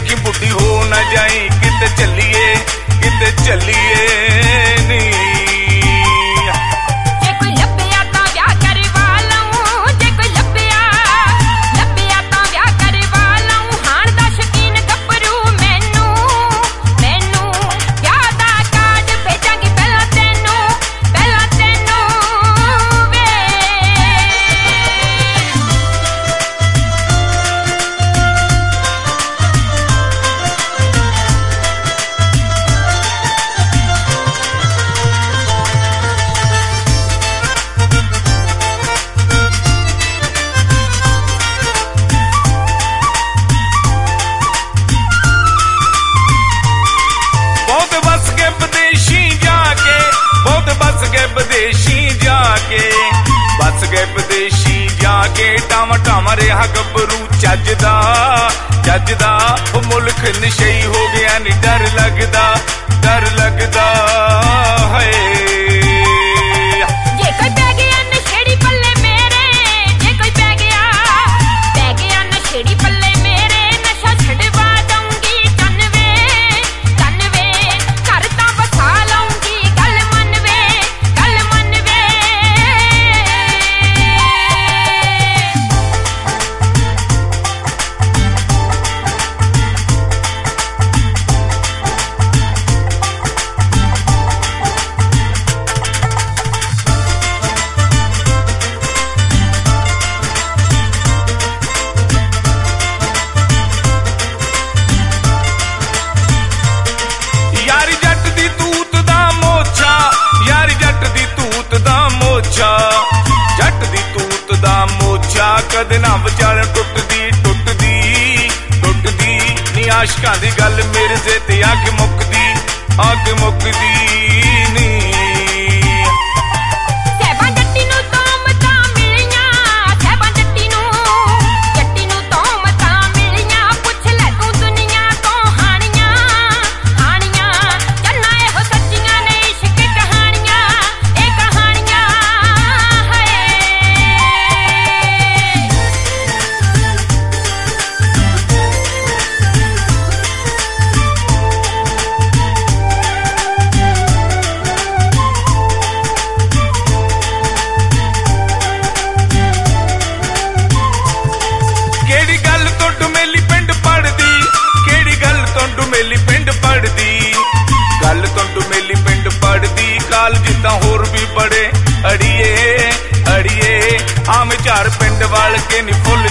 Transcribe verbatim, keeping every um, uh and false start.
देखी बुढ़ी हो न जाई किते चलिए किते चलिए नी विदेशी जाके बस गए विदेशी जाके टाम टाम रहा गबरू चजदा चजदा मुल्क नशई हो गया नी डर लगदा डर लगदा है जट दी तूत दा मोचा कदे ना विचार टुटदी टुटदी टुटदी नी आशिकां दी गल मेरे से ते अग मुकदी अग मुकदी नी जिता होर भी बड़े अड़िए अड़िए आम चार पिंड वाल के नी फुल